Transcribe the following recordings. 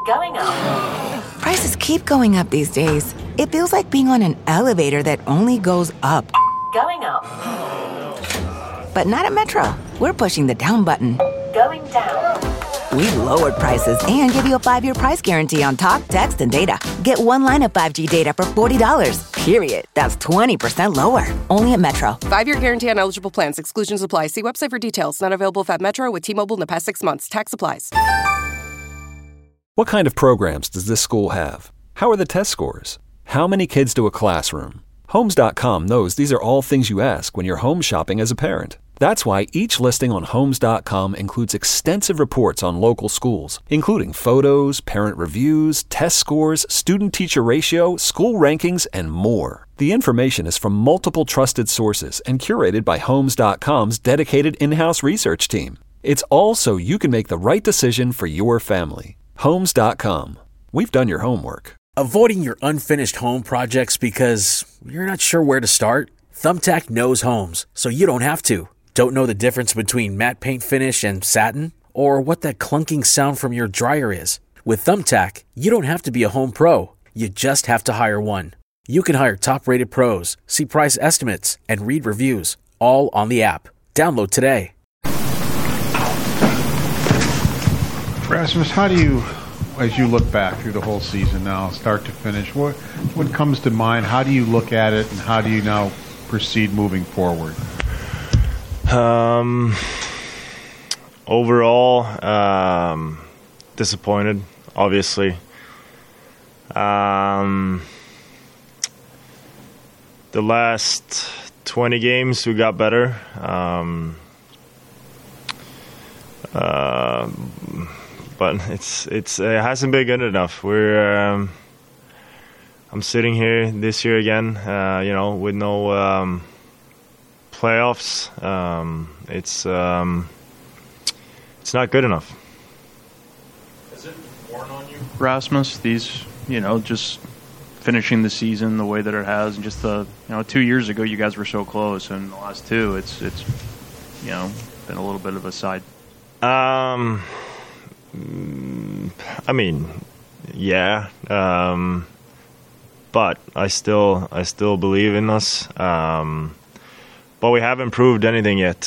Going up. Prices keep going up these days. It feels like being on an elevator that only goes up. Going up. But not at Metro. We're pushing the down button. Going down. We've lowered prices and give you a 5-year price guarantee on talk, text, and data. Get one line of 5G data for $40, period. That's 20% lower. Only at Metro. 5-year guarantee on eligible plans. Exclusions apply. See website for details. Not available at Metro with T-Mobile in the past 6 months. Tax applies. What kind of programs does this school have? How are the test scores? How many kids do a classroom? Homes.com knows these are all things you ask when you're home shopping as a parent. That's why each listing on Homes.com includes extensive reports on local schools, including photos, parent reviews, test scores, student-teacher ratio, school rankings, and more. The information is from multiple trusted sources and curated by Homes.com's dedicated in-house research team. It's all so you can make the right decision for your family. Homes.com. We've done your homework. Avoiding your unfinished home projects because you're not sure where to start? Thumbtack knows homes, so you don't have to. Don't know the difference between matte paint finish and satin? Or what that clunking sound from your dryer is? With Thumbtack, you don't have to be a home pro. You just have to hire one. You can hire top-rated pros, see price estimates, and read reviews, all on the app. Download today. Rasmus, how do you, as you look back through the whole season now, start to finish, what comes to mind? How do you look at it, and how do you now proceed moving forward? Overall, disappointed, obviously. The last 20 games we got better. But it hasn't been good enough. I'm sitting here this year again, with no playoffs. It's not good enough. Has it worn on you, Rasmus? These, just finishing the season the way that it has, and just 2 years ago you guys were so close, and the last two, it's been a little bit of a side. Yeah. But I still believe in us. But we haven't proved anything yet,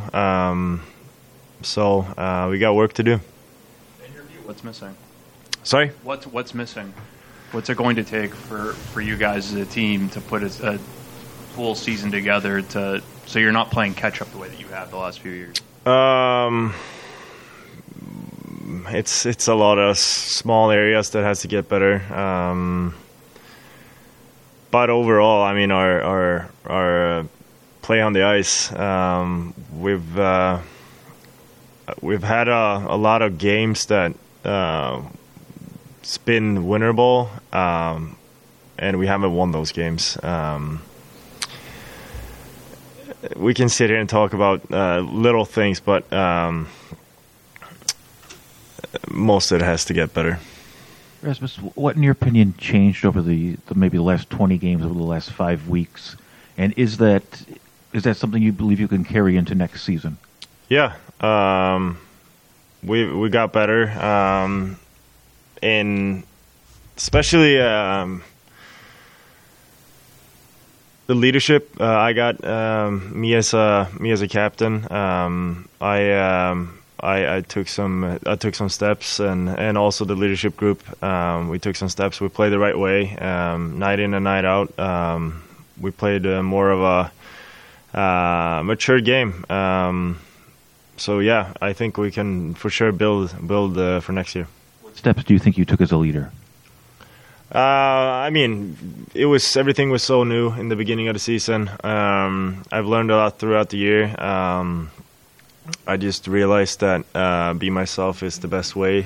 So we got work to do. In your view, what's missing? Sorry? What's missing? What's it going to take for you guys as a team to put a full season together so you're not playing catch up the way that you have the last few years? It's a lot of small areas that has to get better. But overall, our play on the ice, we've had a lot of games that it's been winnable, and we haven't won those games. We can sit here and talk about little things, but most of it has to get better. Rasmus, what in your opinion changed over the maybe the last 20 games, over the last 5 weeks? And is that something you believe you can carry into next season? Yeah. We got better. And especially the leadership. I got me as a captain. I took some steps, and also the leadership group. We took some steps. We played the right way, night in and night out. We played more of a mature game. So yeah, I think we can for sure build for next year. What steps do you think you took as a leader? Everything was so new in the beginning of the season. I've learned a lot throughout the year. I just realized that be myself is the best way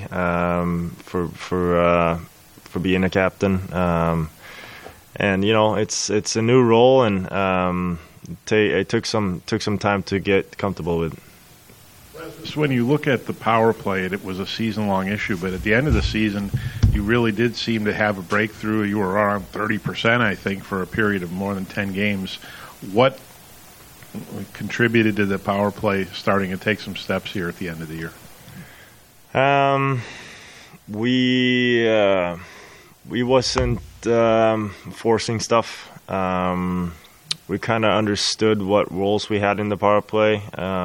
for being a captain. And it's a new role, and it took some time to get comfortable with. So when you look at the power play, it was a season-long issue, but at the end of the season, you really did seem to have a breakthrough. You were around 30%, I think, for a period of more than 10 games. What contributed to the power play starting to take some steps here at the end of the year? we wasn't forcing stuff. We kind of understood what roles we had in the power play.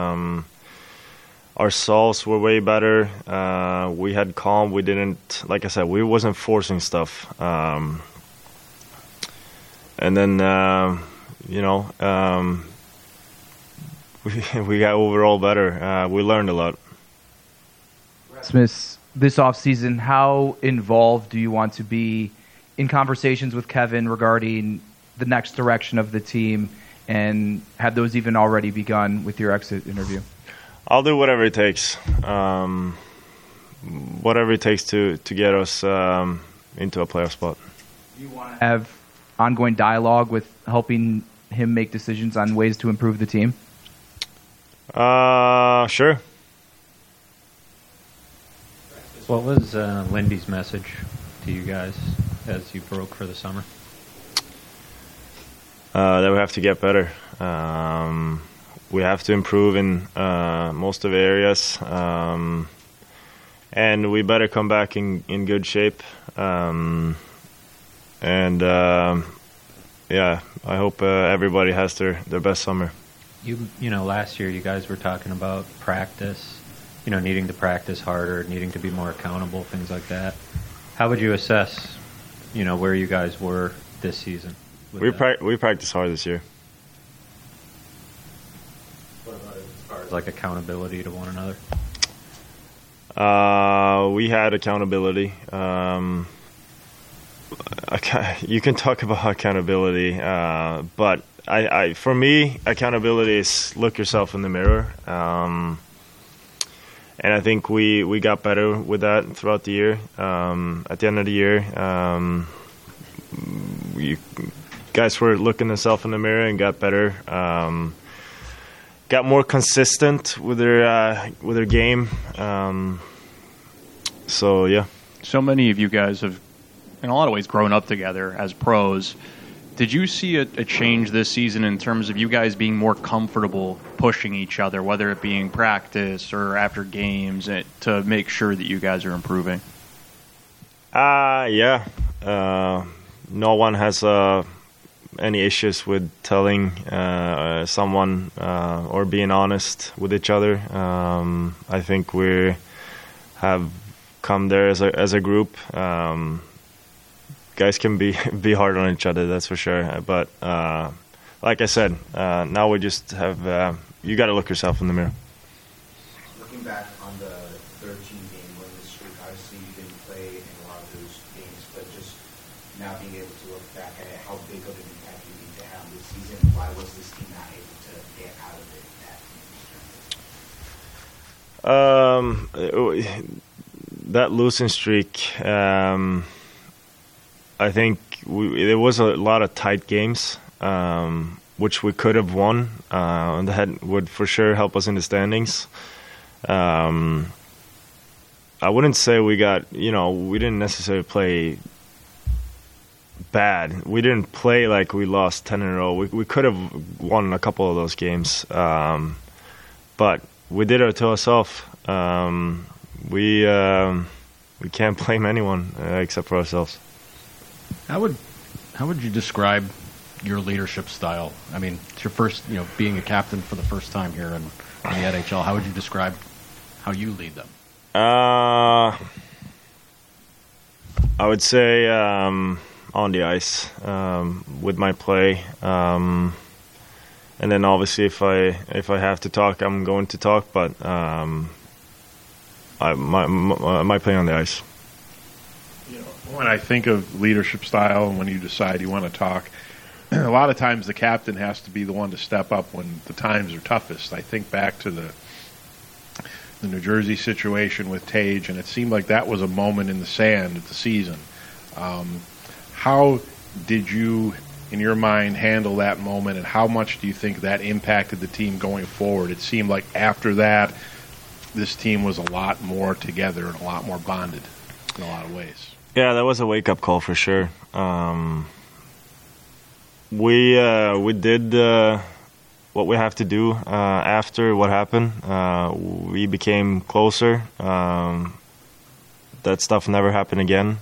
Our solves were way better. We had calm. We didn't, like I said, we wasn't forcing stuff. And then, we got overall better. We learned a lot. Rasmus, this offseason, how involved do you want to be in conversations with Kevin regarding the next direction of the team, and have those even already begun with your exit interview? I'll do whatever it takes. Whatever it takes to get us into a playoff spot. Do you want to have ongoing dialogue with helping him make decisions on ways to improve the team? Sure. What was Lindy's message to you guys as you broke for the summer? That we have to get better. We have to improve in most of the areas. And we better come back in good shape. I hope everybody has their best summer. You know, last year you guys were talking about practice, needing to practice harder, needing to be more accountable, things like that. How would you assess, where you guys were this season? We practiced hard this year. What about as far as like accountability to one another? We had accountability. You can talk about accountability, but for me, accountability is look yourself in the mirror. And I think we got better with that throughout the year. At the end of the year, guys were looking themselves in the mirror and got better. Got more consistent with their game. So yeah. So many of you guys have, in a lot of ways, grown up together as pros. Did you see a change this season in terms of you guys being more comfortable pushing each other, whether it be in practice or after games, to make sure that you guys are improving? Yeah. No one has any issues with telling someone or being honest with each other. I think we have come there as a group. Guys can be hard on each other, that's for sure. But like I said, now we just have you got to look yourself in the mirror. Looking back on the 13-game winning streak, obviously you didn't play in a lot of those games, but just now being able to look back at it, how big of an impact you need to have this season? Why was this team not able to get out of it that losing streak, I think there was a lot of tight games, which we could have won, and that would for sure help us in the standings. I wouldn't say we got, we didn't necessarily play bad. We didn't play like we lost 10 in a row. We could have won a couple of those games, but we did it to ourselves. We can't blame anyone except for ourselves. How would you describe your leadership style? I mean, it's your first, being a captain for the first time here in the NHL. How would you describe how you lead them? I would say on the ice with my play, and then obviously if I have to talk, I'm going to talk. But my play on the ice. When I think of leadership style and when you decide you want to talk, a lot of times the captain has to be the one to step up when the times are toughest. I think back to the New Jersey situation with Tage, and it seemed like that was a moment in the sand of the season. How did you, in your mind, handle that moment, and how much do you think that impacted the team going forward? It seemed like after that, this team was a lot more together and a lot more bonded in a lot of ways. Yeah, that was a wake-up call for sure. We did what we have to do after what happened. We became closer. that stuff never happen again.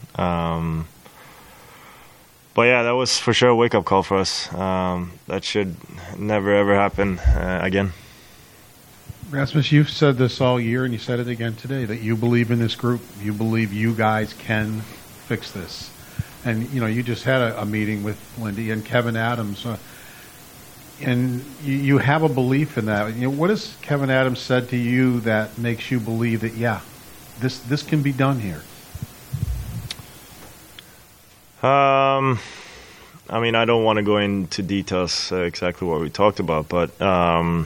But yeah, that was for sure a wake-up call for us. That should never, ever happen again. Rasmus, you've said this all year, and you said it again today, that you believe in this group. You believe you guys can fix this. And, you just had a meeting with Lindy and Kevyn Adams, and you have a belief in that. What has Kevyn Adams said to you that makes you believe that, yeah, this can be done here? I mean, I don't want to go into details exactly what we talked about, but I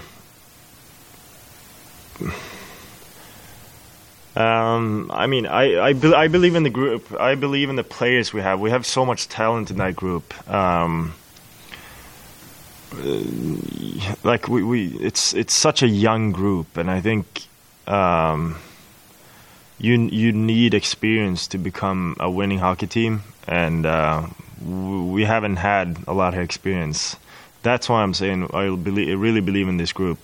mean, I believe in the group. I believe in the players we have. We have so much talent in that group. Like it's such a young group, and I think you need experience to become a winning hockey team, and we haven't had a lot of experience. That's why I'm saying I really believe in this group.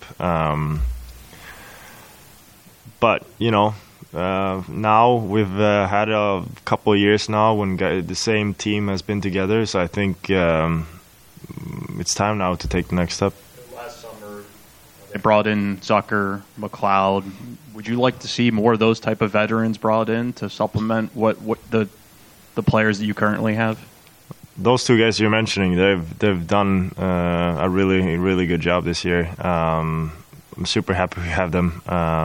But now we've had a couple of years now when the same team has been together, so I think it's time now to take the next step. Last summer, they brought in Zucker, McLeod. Would you like to see more of those type of veterans brought in to supplement what the players that you currently have? Those two guys you're mentioning, they've done a really good job this year. I'm super happy we have them.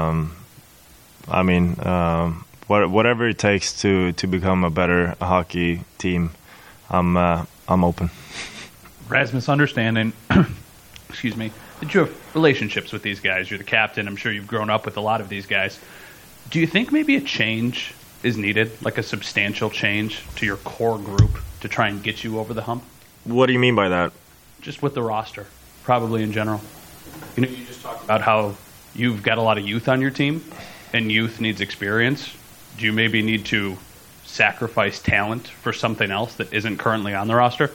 I mean, whatever it takes to become a better hockey team, I'm open. Rasmus, understanding, excuse me, that you have relationships with these guys. You're the captain. I'm sure you've grown up with a lot of these guys. Do you think maybe a change is needed, like a substantial change to your core group to try and get you over the hump? What do you mean by that? Just with the roster, probably in general. You just talked about how you've got a lot of youth on your team, and youth needs experience. Do you maybe need to sacrifice talent for something else that isn't currently on the roster?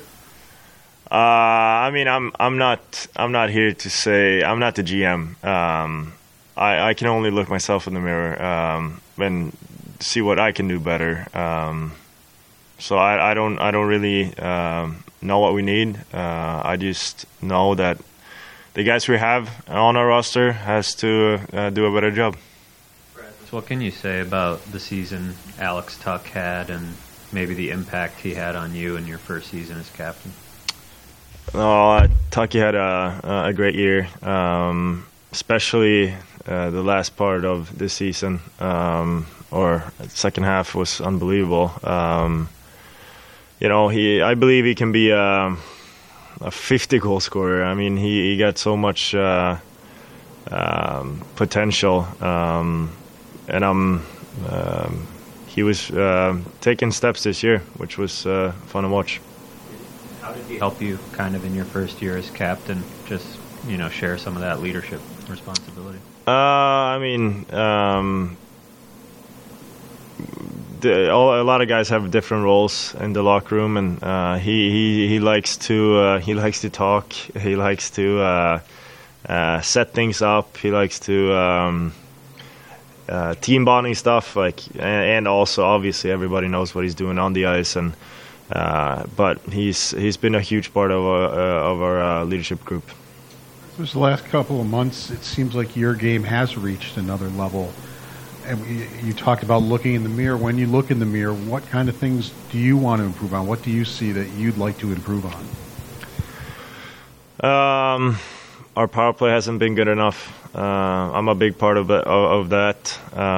I mean, I'm not here to say I'm not the GM. I can only look myself in the mirror and see what I can do better. So I don't really know what we need. I just know that the guys we have on our roster has to do a better job. What can you say about the season Alex Tuch had and maybe the impact he had on you in your first season as captain? Tucky had a great year, especially the last part of this season, or the second half was unbelievable. I believe he can be a 50-goal scorer. I mean, he got so much potential, and he was taking steps this year, which was fun to watch. How did he help you kind of in your first year as captain, just, share some of that leadership responsibility? I mean, a lot of guys have different roles in the locker room, and he likes to talk. He likes to set things up. He likes to team bonding stuff, and also obviously everybody knows what he's doing on the ice, and but he's been a huge part of our leadership group. This last couple of months, it seems like your game has reached another level. And you talked about looking in the mirror. When you look in the mirror, what kind of things do you want to improve on? What do you see that you'd like to improve on? Our power play hasn't been good enough. I'm a big part of that.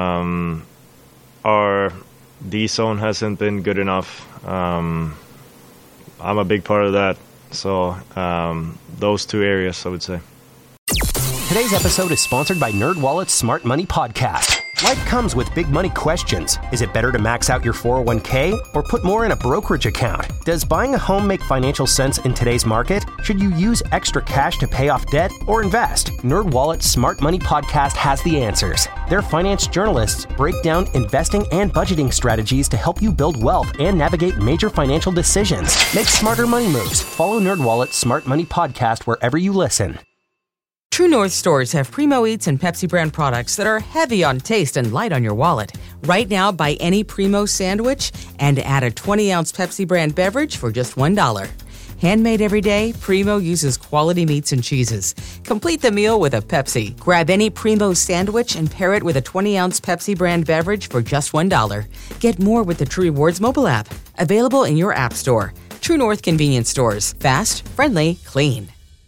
Our D zone hasn't been good enough. I'm a big part of that. So those two areas, I would say. Today's episode is sponsored by NerdWallet's Smart Money Podcast. Life comes with big money questions. Is it better to max out your 401k or put more in a brokerage account? Does buying a home make financial sense in today's market? Should you use extra cash to pay off debt or invest? NerdWallet's Smart Money Podcast has the answers. Their finance journalists break down investing and budgeting strategies to help you build wealth and navigate major financial decisions. Make smarter money moves. Follow NerdWallet's Smart Money Podcast wherever you listen. True North stores have Primo Eats and Pepsi brand products that are heavy on taste and light on your wallet. Right now, buy any Primo sandwich and add a 20-ounce Pepsi brand beverage for just $1. Handmade every day, Primo uses quality meats and cheeses. Complete the meal with a Pepsi. Grab any Primo sandwich and pair it with a 20-ounce Pepsi brand beverage for just $1. Get more with the True Rewards mobile app. Available in your app store. True North convenience stores. Fast, friendly, clean.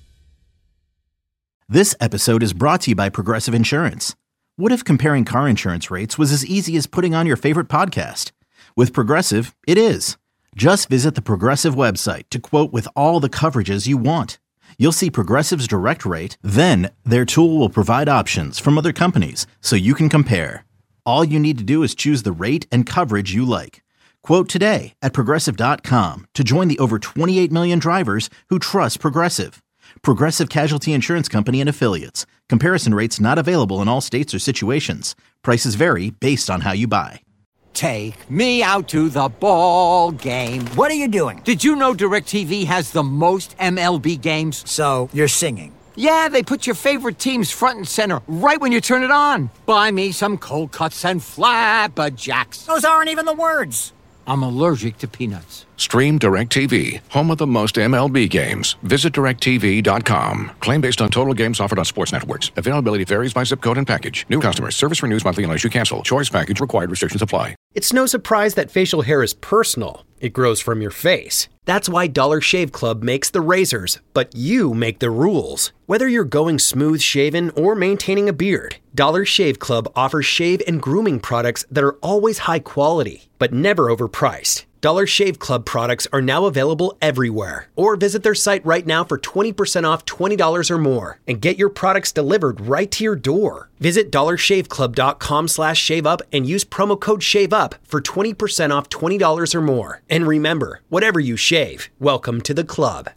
This episode is brought to you by Progressive Insurance. What if comparing car insurance rates was as easy as putting on your favorite podcast? With Progressive, it is. Just visit the Progressive website to quote with all the coverages you want. You'll see Progressive's direct rate, then their tool will provide options from other companies so you can compare. All you need to do is choose the rate and coverage you like. Quote today at Progressive.com to join the over 28 million drivers who trust Progressive. Progressive Casualty Insurance Company and Affiliates. Comparison rates not available in all states or situations. Prices vary based on how you buy. Take me out to the ball game. What are you doing? Did you know DirecTV has the most MLB games? So, you're singing. Yeah, they put your favorite teams front and center right when you turn it on. Buy me some cold cuts and flapjacks. Those aren't even the words. I'm allergic to peanuts. Stream DirecTV, home of the most MLB games. Visit DirecTV.com. Claim based on total games offered on sports networks. Availability varies by zip code and package. New customers. Service renews monthly unless you cancel. Choice package required. Restrictions apply. It's no surprise that facial hair is personal. It grows from your face. That's why Dollar Shave Club makes the razors, but you make the rules. Whether you're going smooth shaven or maintaining a beard, Dollar Shave Club offers shave and grooming products that are always high quality, but never overpriced. Dollar Shave Club products are now available everywhere. Or visit their site right now for 20% off $20 or more and get your products delivered right to your door. Visit dollarshaveclub.com/shaveup and use promo code SHAVEUP for 20% off $20 or more. And remember, whatever you shave, welcome to the club.